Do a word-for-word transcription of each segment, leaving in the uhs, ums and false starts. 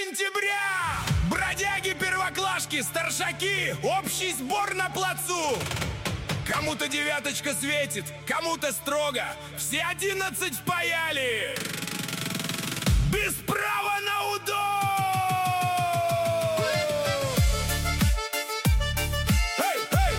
сентября! Бродяги, первоклашки, старшаки, общий сбор на плацу. Кому-то девяточка светит, кому-то строго. Все одиннадцать впаяли. Без права на удон! Эй, эй!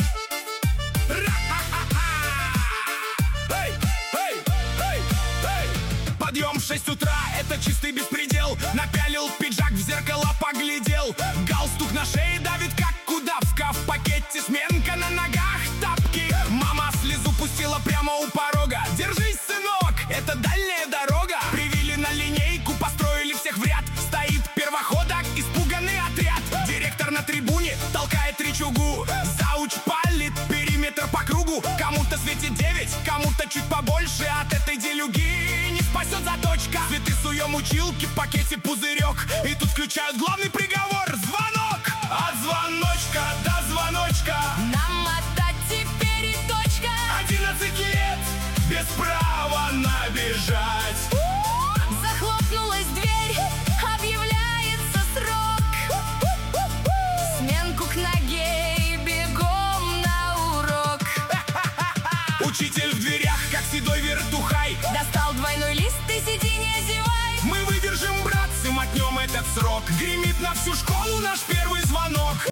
Ра-ха-ха-ха! Эй, эй, эй, эй! Подъем в шесть утра, это чистый беспредел. Напялил пиджак, в зеркало поглядел. Галстук на шее давит, как удавка. В пакете сменка, на ногах тапки. Мама слезу пустила прямо у порога. Держись, сынок, это дальняя дорога. Привели на линейку, построили всех в ряд. Стоит первоходок, испуганный отряд. Директор на трибуне толкает речугу. Зауч палит периметр по кругу. Кому-то светит девять, кому-то чуть побольше. От этой делюги не спасет заточка. Цветы суем училки, в пакете пузырек. И тут включают главный приговор — звонок. От звоночка до звоночка нам отдать теперь и точка. Одиннадцать лет без права набежать. Захлопнулась дверь, объявляется срок. Сменку к ноге и бегом на урок. Учитель в дверях, как седой вертухай. Достал двойной лист, ты сиди, не зевай. Мы выдержим, братцы, мотнем этот срок. Гремит на всю школу наш первый звонок.